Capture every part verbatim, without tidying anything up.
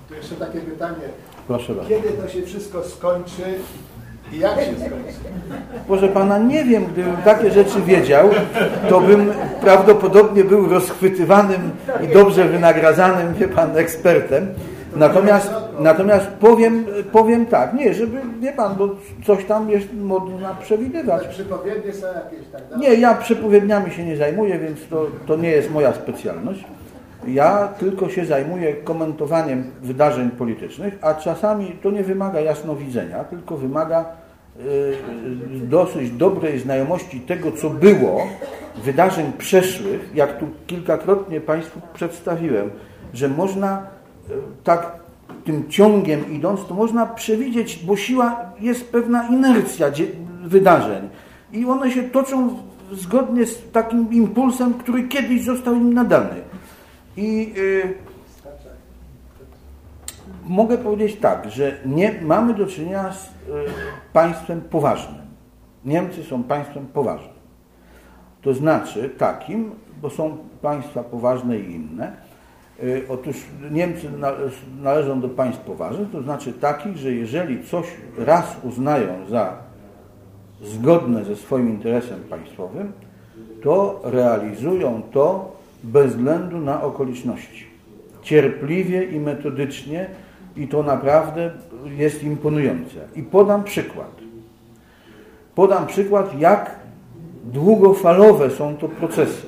To jeszcze takie pytanie. Proszę bardzo. Kiedy to się wszystko skończy i jak się skończy? Proszę pana, nie wiem, gdybym takie rzeczy wiedział, to bym prawdopodobnie był rozchwytywanym i dobrze wynagradzanym, wie pan, ekspertem. Natomiast, natomiast powiem, powiem tak, nie, żeby, wie pan, bo coś tam jest można przewidywać. Przypowiednie są jakieś tak dalej? Nie, ja przypowiedniami się nie zajmuję, więc to, to nie jest moja specjalność. Ja tylko się zajmuję komentowaniem wydarzeń politycznych, a czasami to nie wymaga jasnowidzenia, tylko wymaga y, dosyć dobrej znajomości tego, co było, wydarzeń przeszłych, jak tu kilkakrotnie państwu przedstawiłem, że można y, tak tym ciągiem idąc, to można przewidzieć, bo siła jest pewna inercja wydarzeń i one się toczą zgodnie z takim impulsem, który kiedyś został im nadany. I y, mogę powiedzieć tak, że nie mamy do czynienia z y, państwem poważnym. Niemcy są państwem poważnym. To znaczy takim, bo są państwa poważne i inne. Y, otóż Niemcy na, należą do państw poważnych, to znaczy takich, że jeżeli coś raz uznają za zgodne ze swoim interesem państwowym, to realizują to bez względu na okoliczności. Cierpliwie i metodycznie i to naprawdę jest imponujące. I podam przykład. Podam przykład, jak długofalowe są to procesy.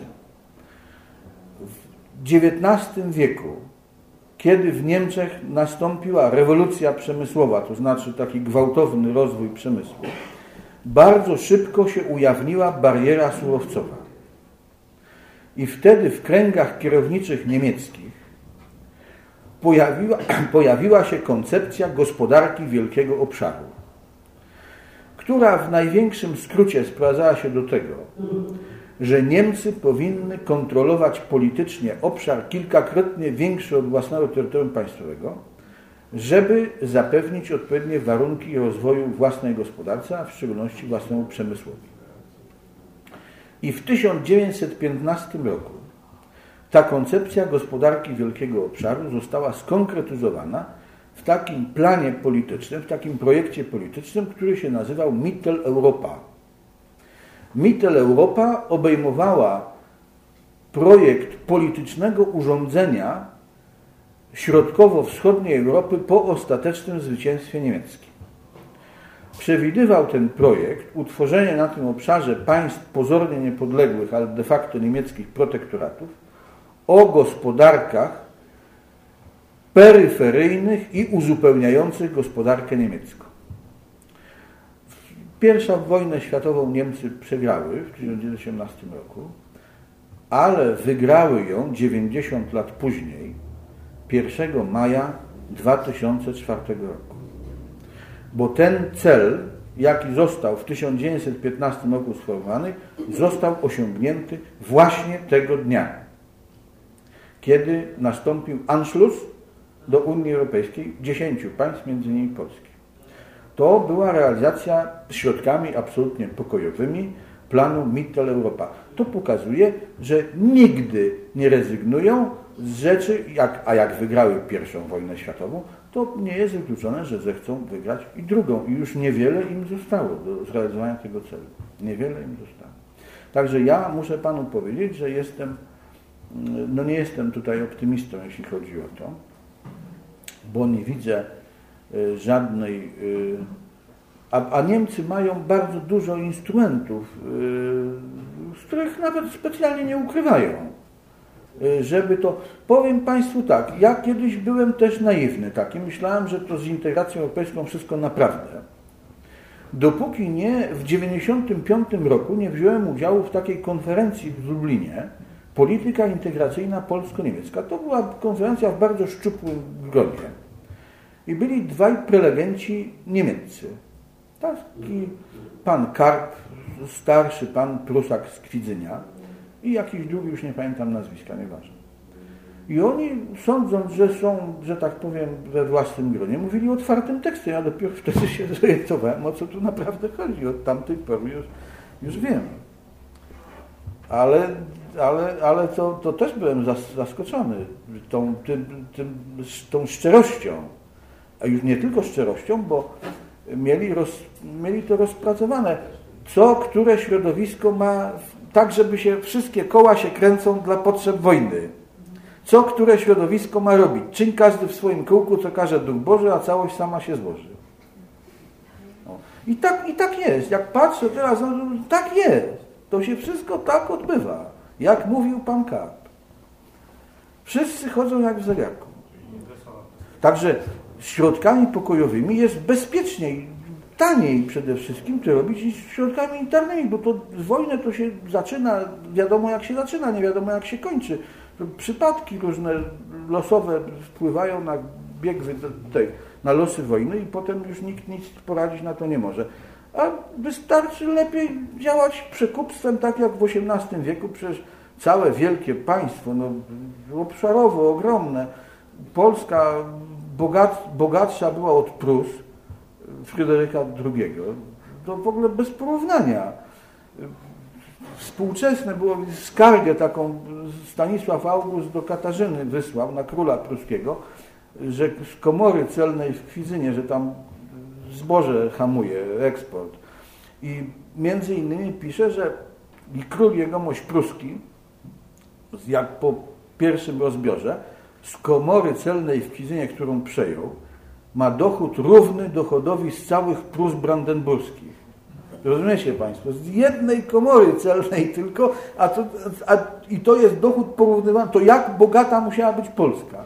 W dziewiętnastym wieku, kiedy w Niemczech nastąpiła rewolucja przemysłowa, to znaczy taki gwałtowny rozwój przemysłu, bardzo szybko się ujawniła bariera surowcowa. I wtedy w kręgach kierowniczych niemieckich pojawiła, pojawiła się koncepcja gospodarki wielkiego obszaru, która w największym skrócie sprowadzała się do tego, że Niemcy powinny kontrolować politycznie obszar kilkakrotnie większy od własnego terytorium państwowego, żeby zapewnić odpowiednie warunki rozwoju własnej gospodarce, a w szczególności własnemu przemysłowi. I w tysiąc dziewięćset piętnastym roku ta koncepcja gospodarki wielkiego obszaru została skonkretyzowana w takim planie politycznym, w takim projekcie politycznym, który się nazywał Mitteleuropa. Mitteleuropa obejmowała projekt politycznego urządzenia środkowo-wschodniej Europy po ostatecznym zwycięstwie niemieckim. Przewidywał ten projekt utworzenie na tym obszarze państw pozornie niepodległych, ale de facto niemieckich protektoratów o gospodarkach peryferyjnych i uzupełniających gospodarkę niemiecką. Pierwszą wojnę światową Niemcy przegrały w tysiąc dziewięćset osiemnastym roku, ale wygrały ją dziewięćdziesiąt lat później, pierwszego maja dwa tysiące czwartego roku. Bo ten cel, jaki został w tysiąc dziewięćset piętnastym roku sformułowany, został osiągnięty właśnie tego dnia, kiedy nastąpił Anschluss do Unii Europejskiej dziesięciu państw, między innymi Polski. To była realizacja środkami absolutnie pokojowymi planu Mitteleuropa. To pokazuje, że nigdy nie rezygnują z rzeczy, jak, a jak wygrały pierwszą wojnę światową, to nie jest wykluczone, że zechcą wygrać i drugą. I już niewiele im zostało do zrealizowania tego celu. Niewiele im zostało. Także ja muszę panu powiedzieć, że jestem, no nie jestem tutaj optymistą, jeśli chodzi o to, bo nie widzę żadnej... A, a Niemcy mają bardzo dużo instrumentów, z których nawet specjalnie nie ukrywają. Żeby to... Powiem państwu tak, ja kiedyś byłem też naiwny taki. Myślałem, że to z integracją europejską wszystko naprawdę. Dopóki nie w dziewięćdziesiątym piątym roku nie wziąłem udziału w takiej konferencji w Lublinie, Polityka integracyjna polsko-niemiecka. To była konferencja w bardzo szczupłym gronie. I byli dwaj prelegenci niemieccy. Taki pan Karp, starszy pan Prusak z Kwidzynia i jakiś drugi, już nie pamiętam nazwiska, nieważne. I oni, sądząc, że są, że tak powiem, we własnym gronie, mówili otwartym tekstem. Ja dopiero wtedy się zorientowałem, o co tu naprawdę chodzi. Od tamtej pory już, już wiem. Ale ale, ale to, to też byłem zaskoczony tą, tym, tym, tą szczerością, a już nie tylko szczerością, bo mieli, roz, mieli to rozpracowane, co które środowisko ma, tak żeby się wszystkie koła się kręcą dla potrzeb wojny. Co które środowisko ma robić. Czyń każdy w swoim kółku, co każe Duch Boży, a całość sama się złoży. No. I, tak, I tak jest. Jak patrzę teraz, no, tak jest. To się wszystko tak odbywa. Jak mówił pan Karp. Wszyscy chodzą jak w zegarku. Także środkami pokojowymi jest bezpieczniej, taniej przede wszystkim to robić niż środkami militarnymi, bo to wojnę to się zaczyna, wiadomo jak się zaczyna, nie wiadomo jak się kończy. Przypadki różne losowe wpływają na bieg tej, na losy wojny i potem już nikt nic poradzić na to nie może. A wystarczy lepiej działać przekupstwem, tak jak w osiemnastym wieku, przecież całe wielkie państwo, no, obszarowo ogromne. Polska bogat, bogatsza była od Prus, Fryderyka drugiego. To w ogóle bez porównania. Współczesne było skargę taką Stanisław August do Katarzyny wysłał na króla pruskiego, że z komory celnej w Kwizynie, że tam zboże hamuje eksport. I między innymi pisze, że i król jegomość pruski, jak po pierwszym rozbiorze, z komory celnej w Kwizynie, którą przejął, ma dochód równy dochodowi z całych Prus brandenburskich. Rozumiecie Państwo? Z jednej komory celnej tylko, a to, a, i to jest dochód porównywany. To jak bogata musiała być Polska?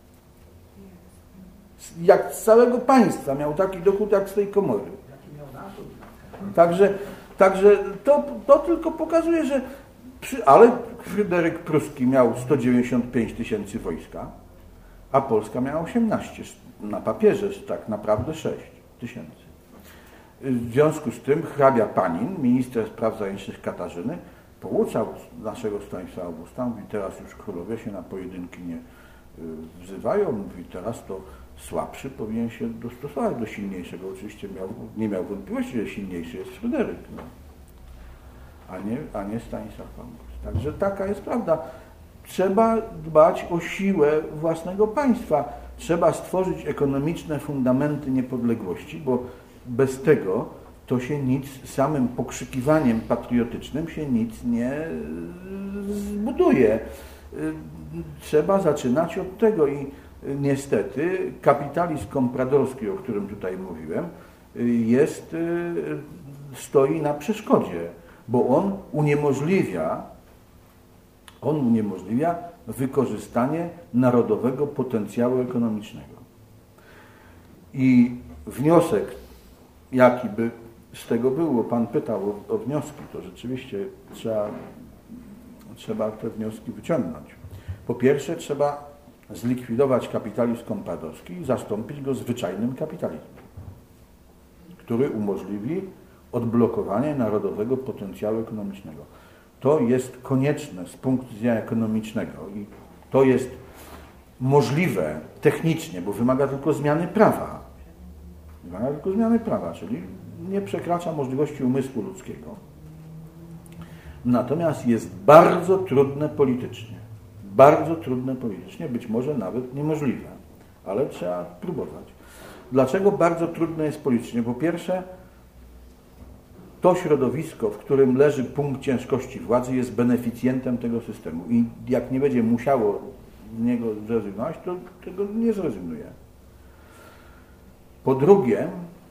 Jak z całego państwa miał taki dochód jak z tej komory. Także, także to, to tylko pokazuje, że przy, ale Fryderyk Pruski miał sto dziewięćdziesiąt pięć tysięcy wojska, a Polska miała osiemnaście. Na papierze tak naprawdę sześć tysięcy. W związku z tym hrabia Panin, minister spraw zagranicznych Katarzyny, pouczał naszego Stanisława Augusta, mówi, teraz już królowie się na pojedynki nie wzywają, mówi, teraz to słabszy powinien się dostosować do silniejszego. Oczywiście miał, nie miał wątpliwości, że silniejszy jest Fryderyk, no. a, nie, a nie Stanisław August. Także taka jest prawda. Trzeba dbać o siłę własnego państwa. Trzeba stworzyć ekonomiczne fundamenty niepodległości, bo bez tego to się nic, samym pokrzykiwaniem patriotycznym się nic nie zbuduje. Trzeba zaczynać od tego i niestety kapitalizm kompradorski, o którym tutaj mówiłem, jest, stoi na przeszkodzie, bo on uniemożliwia, on uniemożliwia wykorzystanie narodowego potencjału ekonomicznego. I wniosek, jaki by z tego był, bo Pan pytał o, o wnioski, to rzeczywiście trzeba, trzeba te wnioski wyciągnąć. Po pierwsze, trzeba zlikwidować kapitalizm kompradorski i zastąpić go zwyczajnym kapitalizmem, który umożliwi odblokowanie narodowego potencjału ekonomicznego. To jest konieczne z punktu widzenia ekonomicznego i to jest możliwe technicznie, bo wymaga tylko zmiany prawa. Wymaga tylko zmiany prawa, czyli nie przekracza możliwości umysłu ludzkiego. Natomiast jest bardzo trudne politycznie. Bardzo trudne politycznie, być może nawet niemożliwe, ale trzeba próbować. Dlaczego bardzo trudne jest politycznie? Po pierwsze, to środowisko, w którym leży punkt ciężkości władzy, jest beneficjentem tego systemu i jak nie będzie musiało z niego zrezygnować, to tego nie zrezygnuje. Po drugie,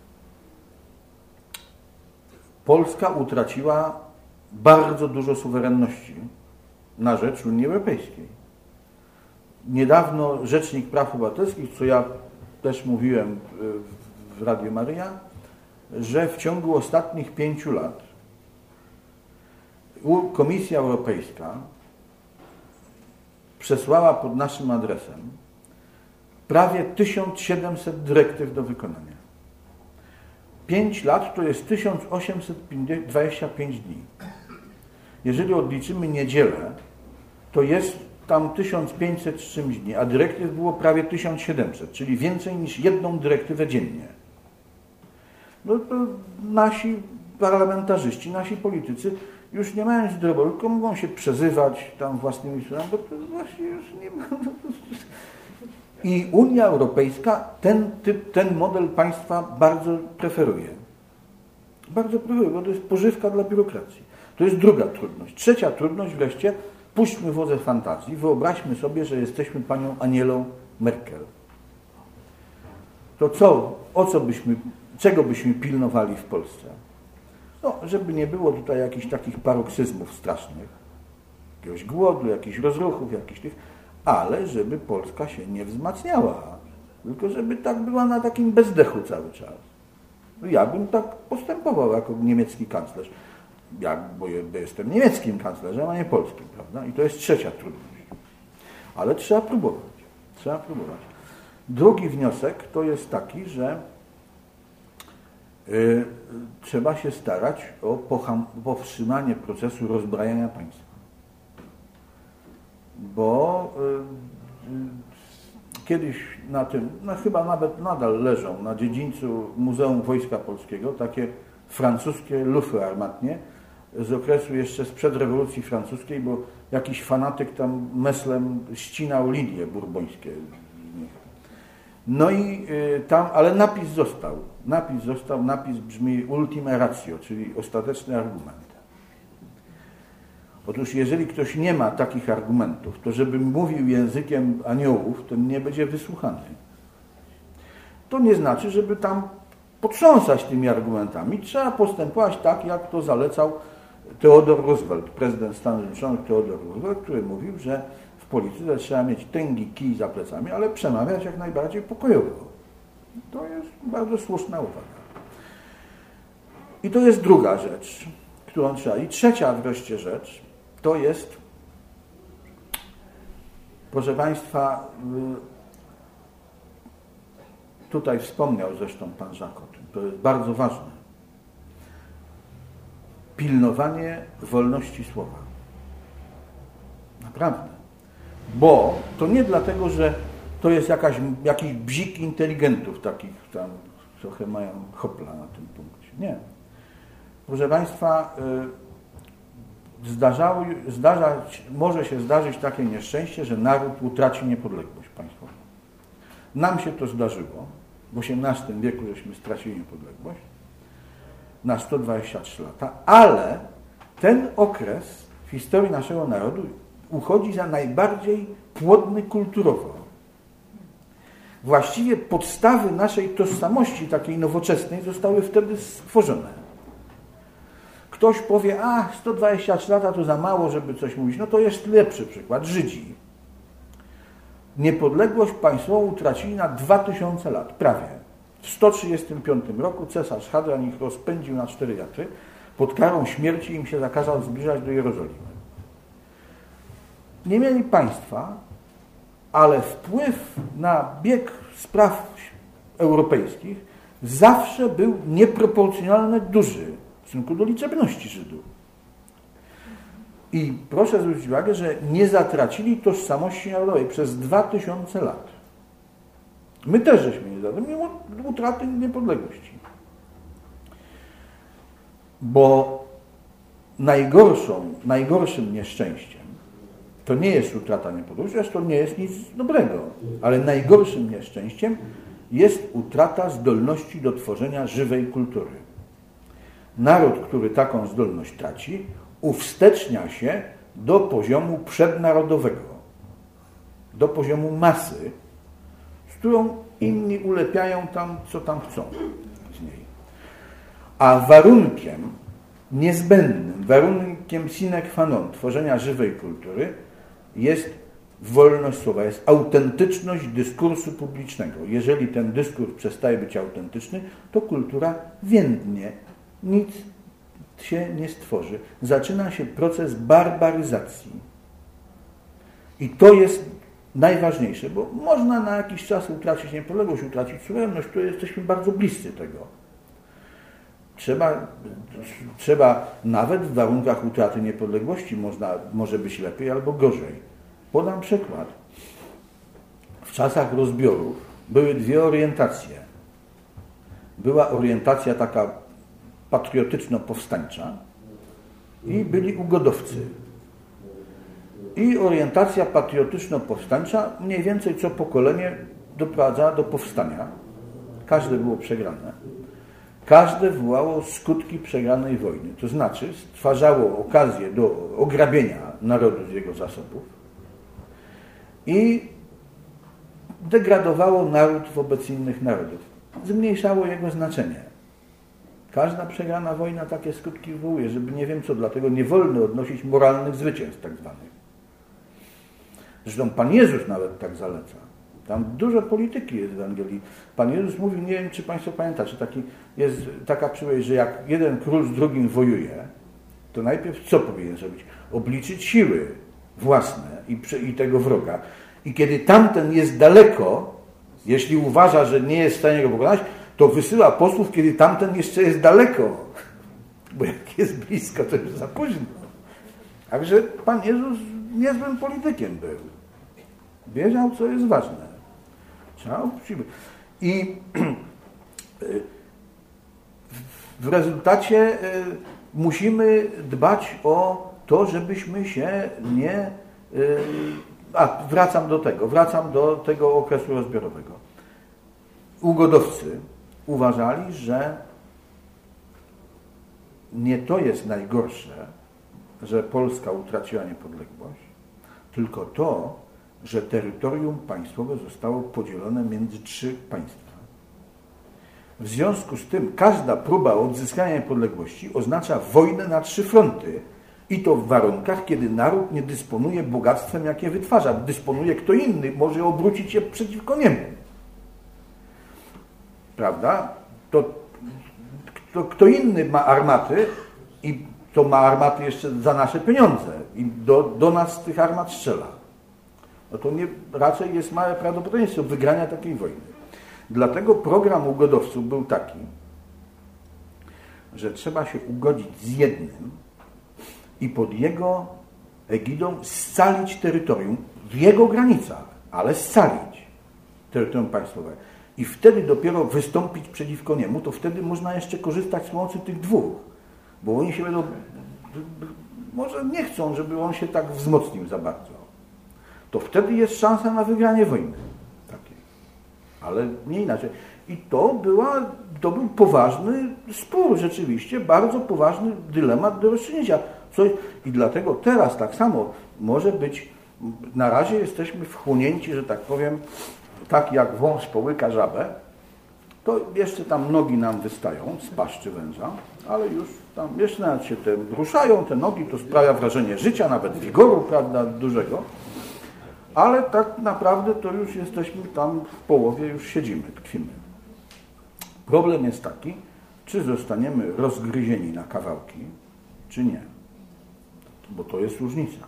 Polska utraciła bardzo dużo suwerenności na rzecz Unii Europejskiej. Niedawno Rzecznik Praw Obywatelskich, co ja też mówiłem w Radiu Maryja, że w ciągu ostatnich pięciu lat Komisja Europejska przesłała pod naszym adresem prawie tysiąc siedemset dyrektyw do wykonania. Pięć lat to jest tysiąc osiemset dwadzieścia pięć dni. Jeżeli odliczymy niedzielę, to jest tam tysiąc pięćset z czymś dni, a dyrektyw było prawie tysiąc siedemset, czyli więcej niż jedną dyrektywę dziennie. No to nasi parlamentarzyści, nasi politycy już nie mają zdrowo, tylko mogą się przezywać tam własnymi słowami, bo to właśnie już nie ma. I Unia Europejska ten typ, ten model państwa bardzo preferuje. Bardzo preferuje, bo to jest pożywka dla biurokracji. To jest druga trudność. Trzecia trudność wreszcie, puśćmy wodze fantazji, wyobraźmy sobie, że jesteśmy panią Anielą Merkel. To co, o co byśmy, czego byśmy pilnowali w Polsce? No, żeby nie było tutaj jakichś takich paroksyzmów strasznych, jakiegoś głodu, jakichś rozruchów, jakichś tych, ale żeby Polska się nie wzmacniała, tylko żeby tak była na takim bezdechu cały czas. No ja bym tak postępował jako niemiecki kanclerz. Ja, bo jestem niemieckim kanclerzem, a nie polskim, prawda? I to jest trzecia trudność. Ale trzeba próbować. Trzeba próbować. Drugi wniosek to jest taki, że y, trzeba się starać o poham, powstrzymanie procesu rozbrajania państwa. Bo y, y, kiedyś na tym, no chyba nawet nadal leżą na dziedzińcu Muzeum Wojska Polskiego takie francuskie lufy armatnie z okresu jeszcze sprzed rewolucji francuskiej, bo jakiś fanatyk tam meslem ścinał linie burbońskie. No i y, tam, ale napis został. Napis został, napis brzmi ultima ratio, czyli ostateczny argument. Otóż jeżeli ktoś nie ma takich argumentów, to żeby mówił językiem aniołów, to nie będzie wysłuchany. To nie znaczy, żeby tam potrząsać tymi argumentami. Trzeba postępować tak, jak to zalecał Theodore Roosevelt, prezydent Stanów Zjednoczonych Theodore Roosevelt, który mówił, że w polityce trzeba mieć tęgi kij za plecami, ale przemawiać jak najbardziej pokojowo. To jest bardzo słuszna uwaga. I to jest druga rzecz, którą trzeba. I trzecia wreszcie rzecz, to jest, proszę Państwa, tutaj wspomniał zresztą Pan Jacques o tym, to jest bardzo ważne. Pilnowanie wolności słowa. Naprawdę. Bo to nie dlatego, że to jest jakaś, jakiś bzik inteligentów takich tam trochę mają hopla na tym punkcie. Nie. Proszę Państwa, zdarzało, zdarzać, może się zdarzyć takie nieszczęście, że naród utraci niepodległość państwową. Nam się to zdarzyło. W osiemnastym wieku żeśmy stracili niepodległość na sto dwadzieścia trzy lata, ale ten okres w historii naszego narodu uchodzi za najbardziej płodny kulturowo. Właściwie podstawy naszej tożsamości takiej nowoczesnej zostały wtedy stworzone. Ktoś powie, a sto dwadzieścia trzy lata to za mało, żeby coś mówić. No to jest lepszy przykład. Żydzi. Niepodległość państwową utracili na dwa tysiące lat, prawie. W sto trzydziestym piątym roku cesarz Hadrian ich rozpędził na cztery wiatry. Pod karą śmierci im się zakazał zbliżać do Jerozolimy. Nie mieli państwa, ale wpływ na bieg spraw europejskich zawsze był nieproporcjonalnie duży w stosunku do liczebności Żydów. I proszę zwrócić uwagę, że nie zatracili tożsamości narodowej przez dwa tysiące lat. My też żeśmy nie zatracili, mimo utraty niepodległości. Bo najgorszą, najgorszym nieszczęściem to nie jest utrata niepodległości, zresztą nie jest nic dobrego, ale najgorszym nieszczęściem jest utrata zdolności do tworzenia żywej kultury. Naród, który taką zdolność traci, uwstecznia się do poziomu przednarodowego, do poziomu masy, z którą inni ulepiają tam, co tam chcą z niej. A warunkiem niezbędnym, warunkiem sine qua non tworzenia żywej kultury jest wolność słowa, jest autentyczność dyskursu publicznego. Jeżeli ten dyskurs przestaje być autentyczny, to kultura więdnie. Nic się nie stworzy. Zaczyna się proces barbaryzacji. I to jest najważniejsze, bo można na jakiś czas utracić niepodległość, utracić suwerenność, to jesteśmy bardzo bliscy tego. Trzeba, trzeba nawet w warunkach utraty niepodległości można, może być lepiej albo gorzej. Podam przykład. W czasach rozbiorów były dwie orientacje. Była orientacja taka patriotyczno-powstańcza i byli ugodowcy. I orientacja patriotyczno-powstańcza mniej więcej co pokolenie doprowadzała do powstania. Każde było przegrane. Każde wywołało skutki przegranej wojny. To znaczy stwarzało okazję do ograbienia narodu z jego zasobów i degradowało naród wobec innych narodów. Zmniejszało jego znaczenie. Każda przegrana wojna takie skutki wywołuje, żeby nie wiem co, dlatego nie wolno odnosić moralnych zwycięstw tak zwanych. Zresztą Pan Jezus nawet tak zaleca. Tam dużo polityki jest w Ewangelii. Pan Jezus mówi, nie wiem czy Państwo pamiętacie, taki, jest taka przypowiedź, że jak jeden król z drugim wojuje, to najpierw co powinien zrobić? Obliczyć siły własne i, i tego wroga. I kiedy tamten jest daleko, jeśli uważa, że nie jest w stanie go pokonać, to wysyła posłów, kiedy tamten jeszcze jest daleko. Bo jak jest blisko, to już za późno. Także Pan Jezus niezłym politykiem był. Wiedział, co jest ważne. Trzeba uczciwy. I w rezultacie musimy dbać o to, żebyśmy się nie... A, wracam do tego. Wracam do tego okresu rozbiorowego. Ugodowcy uważali, że nie to jest najgorsze, że Polska utraciła niepodległość, tylko to, że terytorium państwowe zostało podzielone między trzy państwa. W związku z tym każda próba odzyskania niepodległości oznacza wojnę na trzy fronty i to w warunkach, kiedy naród nie dysponuje bogactwem, jakie wytwarza. Dysponuje kto inny, może obrócić się przeciwko niemu. Prawda? To, to kto inny ma armaty i to ma armaty jeszcze za nasze pieniądze i do, do nas z tych armat strzela. No to nie, raczej jest małe prawdopodobieństwo wygrania takiej wojny. Dlatego program ugodowców był taki, że trzeba się ugodzić z jednym i pod jego egidą scalić terytorium w jego granicach, ale scalić terytorium państwowe. I wtedy dopiero wystąpić przeciwko niemu, to wtedy można jeszcze korzystać z pomocy tych dwóch. Bo oni się będą, może nie chcą, żeby on się tak wzmocnił za bardzo. To wtedy jest szansa na wygranie wojny. Takiej. Ale nie inaczej. I to, była, to był poważny spór rzeczywiście, bardzo poważny dylemat do rozstrzygnięcia. Coś, i dlatego teraz tak samo może być, na razie jesteśmy wchłonięci, że tak powiem, tak jak wąż połyka żabę, to jeszcze tam nogi nam wystają z paszczy węża, ale już tam jeszcze nawet się te ruszają, te nogi, to sprawia wrażenie życia, nawet wigoru, prawda, dużego, ale tak naprawdę to już jesteśmy tam w połowie, już siedzimy, tkwimy. Problem jest taki, czy zostaniemy rozgryzieni na kawałki, czy nie. Bo to jest różnica.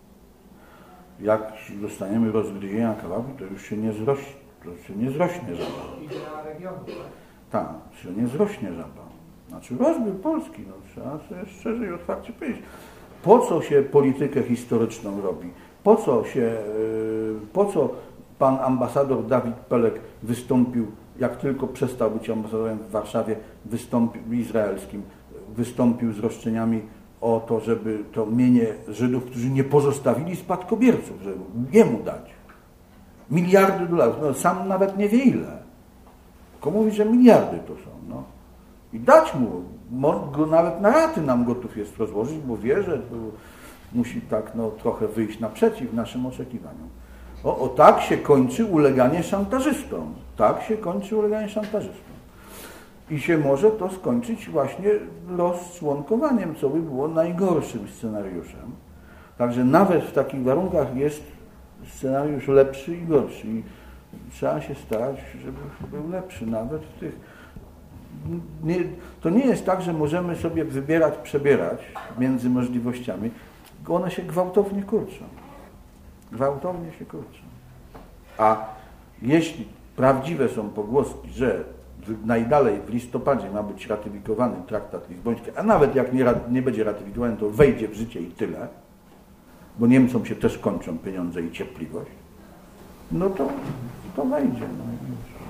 Jak zostaniemy rozgryzieni na kawałki, to już się nie zrośnie, to się nie zrośnie żaba. Idea regionu, tak? Tak, się nie zrośnie żaba. Znaczy rozbiór Polski, no trzeba sobie szczerze i otwarcie powiedzieć. Po co się politykę historyczną robi? Po co się, po co pan ambasador Dawid Pelek wystąpił, jak tylko przestał być ambasadorem w Warszawie, wystąpił izraelskim, wystąpił z roszczeniami o to, żeby to mienie Żydów, którzy nie pozostawili spadkobierców, żeby jemu dać. Miliardy dolarów. No, sam nawet nie wie ile. Tylko mówi, że miliardy to są. No. I dać mu. Go nawet na raty nam gotów jest rozłożyć, bo wie, że to musi tak no, trochę wyjść naprzeciw naszym oczekiwaniom. O, o tak się kończy uleganie szantażystom. Tak się kończy uleganie szantażystom. I się może to skończyć właśnie rozczłonkowaniem, co by było najgorszym scenariuszem. Także nawet w takich warunkach jest scenariusz lepszy i gorszy. I trzeba się starać, żeby był lepszy nawet w tych... Nie, to nie jest tak, że możemy sobie wybierać, przebierać między możliwościami, tylko one się gwałtownie kurczą. Gwałtownie się kurczą. A jeśli prawdziwe są pogłoski, że najdalej w listopadzie ma być ratyfikowany traktat lizboński, a nawet jak nie, nie będzie ratyfikowany, to wejdzie w życie i tyle, bo Niemcom się też kończą pieniądze i cierpliwość, no to, to wejdzie. No.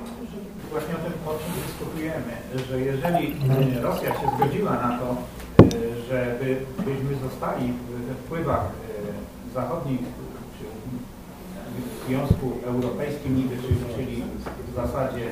Właśnie o tym, o czym dyskutujemy, że jeżeli Rosja się zgodziła na to, żeby byśmy zostali we wpływach zachodnich czy w Związku Europejskim niby, czyli w zasadzie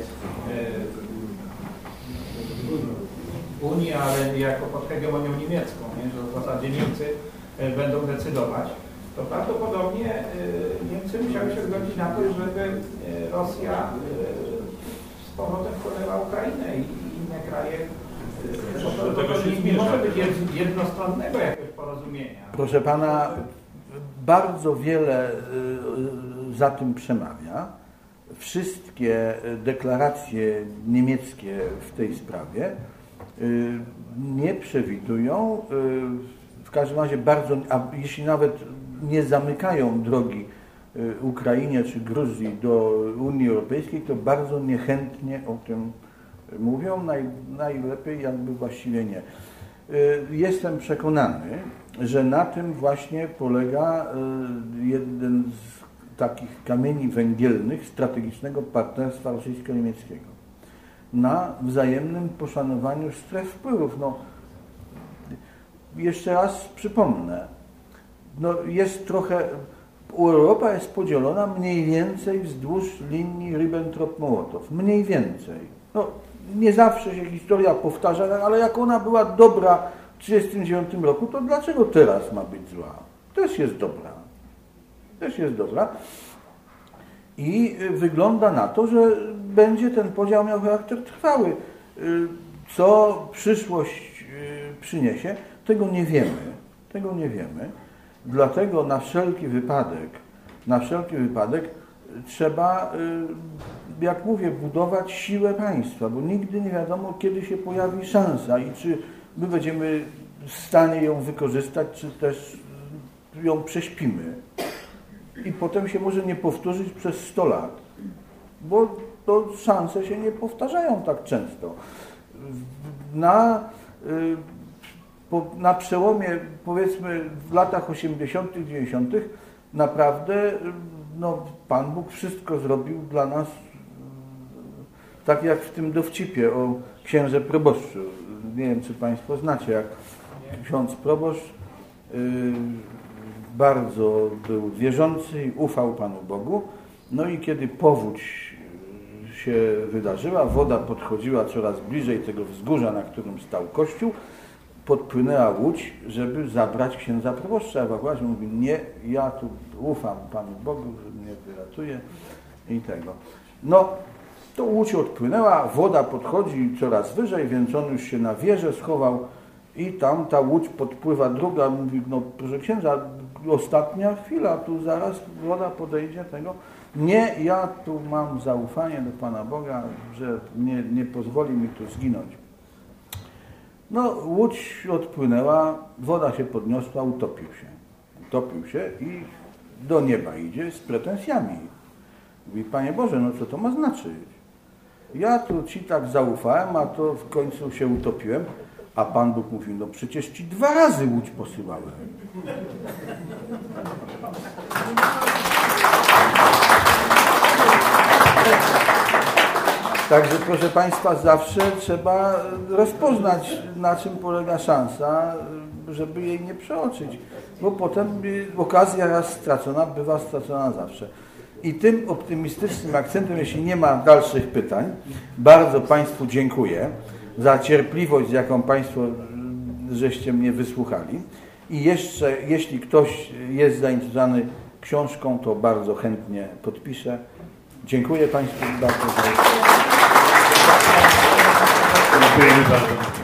Unii, ale jako pod hegemonią niemiecką, nie? Że w zasadzie Niemcy będą decydować, to prawdopodobnie Niemcy musiały się zgodzić na to, żeby Rosja z powrotem wchłonęła Ukrainę i inne kraje. To, to, to, to nie, nie może być jednostronnego jakiegoś porozumienia. Proszę pana, bardzo wiele za tym przemawia. Wszystkie deklaracje niemieckie w tej sprawie nie przewidują, w każdym razie bardzo, a jeśli nawet nie zamykają drogi Ukrainie czy Gruzji do Unii Europejskiej, to bardzo niechętnie o tym mówią, naj, najlepiej jakby właściwie nie. Jestem przekonany, że na tym właśnie polega jeden z takich kamieni węgielnych strategicznego partnerstwa rosyjsko-niemieckiego. Na wzajemnym poszanowaniu stref wpływów. No, jeszcze raz przypomnę, no jest trochę, Europa jest podzielona mniej więcej wzdłuż linii Ribbentrop-Mołotow. Mniej więcej. No, nie zawsze się historia powtarza, ale jak ona była dobra w tysiąc dziewięćset trzydziestym dziewiątym roku, to dlaczego teraz ma być zła? Też jest dobra. Też jest dobra. I wygląda na to, że będzie ten podział miał charakter trwały. Co przyszłość przyniesie, tego nie wiemy. Tego nie wiemy. Dlatego na wszelki wypadek, na wszelki wypadek trzeba, jak mówię, budować siłę państwa, bo nigdy nie wiadomo, kiedy się pojawi szansa i czy my będziemy w stanie ją wykorzystać, czy też ją prześpimy. I potem się może nie powtórzyć przez sto lat, bo to szanse się nie powtarzają tak często. Na, na przełomie, powiedzmy, w latach osiemdziesiątych, dziewięćdziesiątych naprawdę no, Pan Bóg wszystko zrobił dla nas, tak jak w tym dowcipie o księże proboszczu. Nie wiem, czy Państwo znacie, jak ksiądz proboszcz yy, bardzo był wierzący i ufał Panu Bogu. No i kiedy powódź się wydarzyła, woda podchodziła coraz bliżej tego wzgórza, na którym stał kościół, podpłynęła łódź, żeby zabrać księdza proboszcza. Ewakuacja mówi, nie, ja tu ufam Panu Bogu, że mnie wyratuje i tego. No, to łódź odpłynęła, woda podchodzi coraz wyżej, więc on już się na wieżę schował i tam ta łódź podpływa druga, mówi, no proszę księdza, ostatnia chwila, tu zaraz woda podejdzie tego. Nie, ja tu mam zaufanie do Pana Boga, że nie, nie pozwoli mi tu zginąć. No, łódź odpłynęła, woda się podniosła, utopił się. Utopił się i do nieba idzie z pretensjami. Mówi, Panie Boże, no co to ma znaczyć? Ja tu Ci tak zaufałem, a to w końcu się utopiłem. A Pan Bóg mówi, no przecież Ci dwa razy łódź posyłałem. Także proszę Państwa, zawsze trzeba rozpoznać, na czym polega szansa, żeby jej nie przeoczyć. Bo potem okazja raz stracona, bywa stracona zawsze. I tym optymistycznym akcentem, jeśli nie ma dalszych pytań, bardzo Państwu dziękuję za cierpliwość, z jaką Państwo żeście mnie wysłuchali. I jeszcze, jeśli ktoś jest zainteresowany książką, to bardzo chętnie podpiszę. Dziękuję Państwu bardzo. Dziękujemy bardzo.